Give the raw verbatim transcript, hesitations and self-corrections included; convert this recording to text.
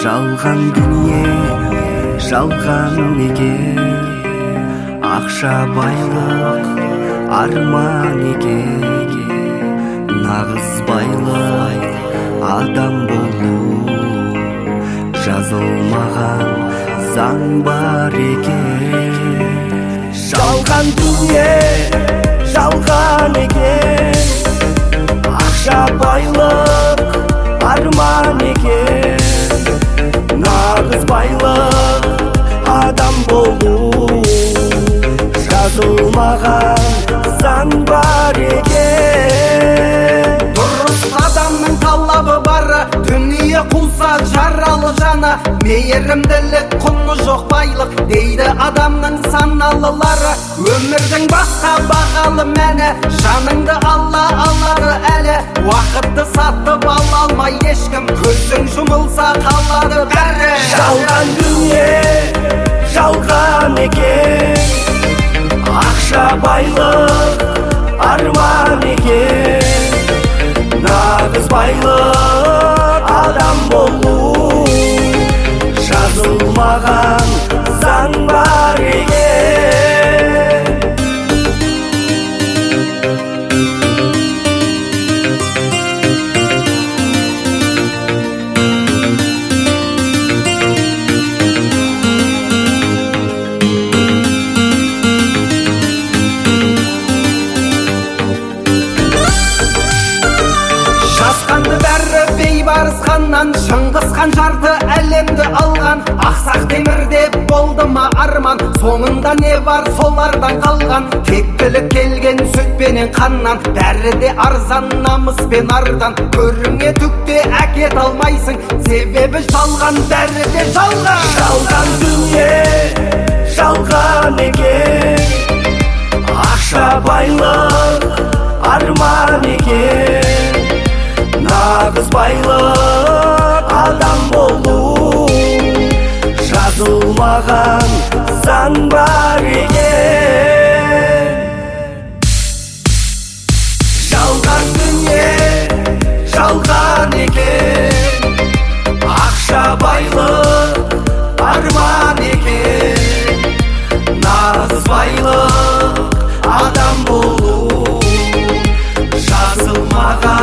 Жалған дүние, жалған екен, ақша байлық, арман екен. Нағыз байлық, адам болу, жазылмаған заң бар екен. Жалған дүние, жалған екен, ақша байлық, арман екен. Нағыз байлық, адам болу, жазылмаған заң бар екен. Дұрыс адамның талабы бары, дүние қуса жаралы жаны. Мейірімділік құны жоқ байлық, дейді адамның саналылары. Өмірдің басқа бағалы мәні, жаныңды алла алады әлі. Уақытты сатып ала алмай ешкім, көзің жұмылса қалады бәрі. Жалған дүние, жалған екен, ақша байлық, арман екен. Нағыз байлық, адам болу, жазылмаған заң бар екен. Жазғанды бәрі бейбарыс ханнан, Шыңғыс хан жарды әлемді алған. Ақсақ темірде болды ма арман, соңында не бар солардан қалған. Тектілік келген сүтпенен қаннан, бәрі де арзан, намыс пен ардан. Көріңе түкте әкет алмайсың, себебі жалған, бәрі де жалған. Жалған дүние, жалған екен, ақша байлық, арман екен. Нағыз байлық, адам болу, жазылмаған заң бар екен. Жалған дүние, жалған екен, ақша байлық, арман екен. Нағыз байлық, адам болу, жазылмаған